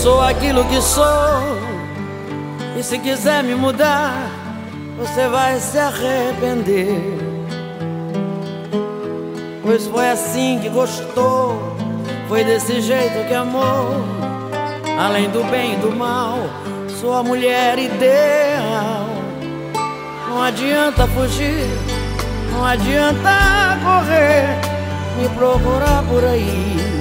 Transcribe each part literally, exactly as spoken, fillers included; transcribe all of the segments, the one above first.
sou aquilo que sou, e se quiser me mudar, você vai se arrepender. Pois foi assim que gostou, foi desse jeito que amou. Além do bem e do mal, sou a mulher ideal. Não adianta fugir, não adianta correr, me procurar por aí.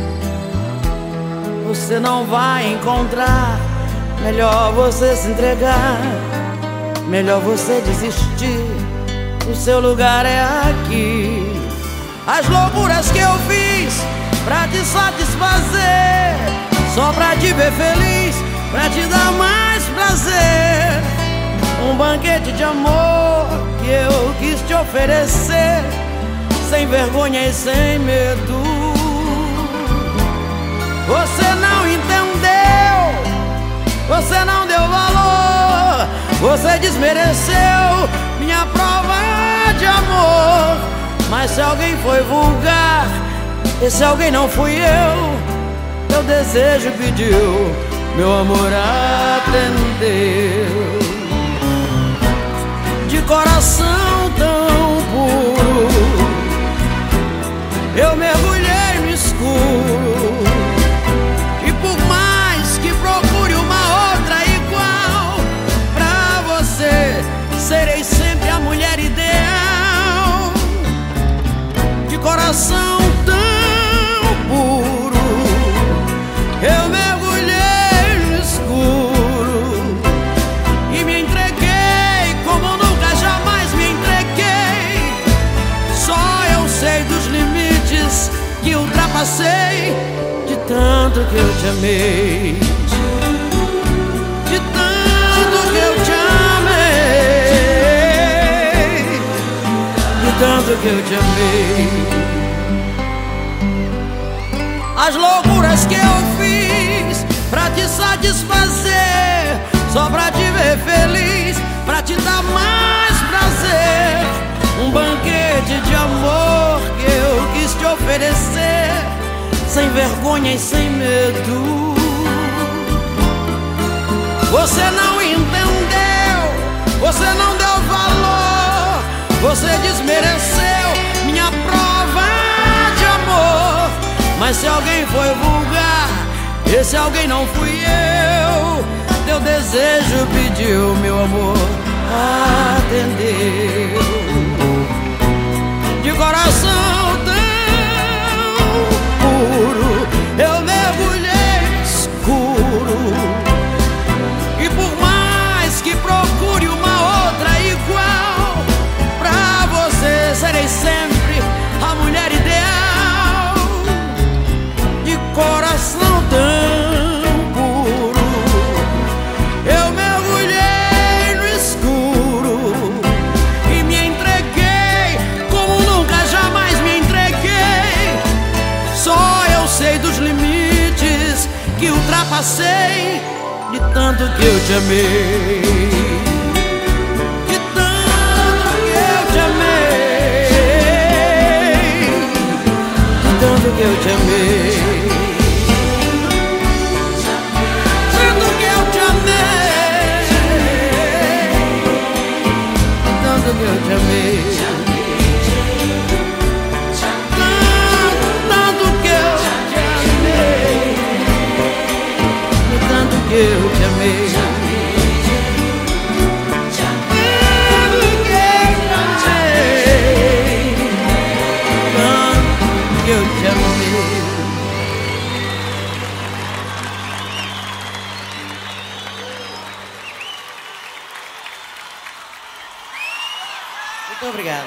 Você não vai encontrar, melhor você se entregar, melhor você desistir, o seu lugar é aqui. As loucuras que eu fiz pra te satisfazer, só pra te ver feliz, pra te dar mais prazer. Um banquete de amor que eu quis te oferecer, sem vergonha e sem medo. Você não entendeu, você não deu valor, você desmereceu minha prova de amor. Mas se alguém foi vulgar, esse alguém não fui eu. Teu desejo pediu, meu amor atendeu. De coração tão puro, eu mergulhei no escuro, e por mais que procure uma outra igual, pra você serei sempre a mulher ideal. De coração tão puro, eu mergulhei no escuro e me entreguei como nunca jamais me entreguei. Só eu sei dos limites que ultrapassei, de tanto que eu te amei, de tanto que eu te amei, de tanto que eu te amei. As loucuras que eu fiz pra te satisfazer, só pra te ver feliz, pra te dar mais prazer. Um banquete de amor que eu quis te oferecer, sem vergonha e sem medo. Você não entendeu, você não deu valor, você desmereceu minha prova de amor. Mas se alguém foi vulgar, esse alguém não fui eu. Teu desejo pediu, meu amor atendeu. De coração tão puro, eu mergulhei no escuro, e por mais que procure uma outra igual, pra você serei sempre a mulher ideal. Coração tão puro, eu mergulhei no escuro e me entreguei como nunca jamais me entreguei. Só eu sei dos limites que ultrapassei, de tanto que eu te amei, de tanto que eu te amei, de tanto que eu te amei. Tanto que eu te amei, tanto, tanto que eu te amei, tanto que eu te amei.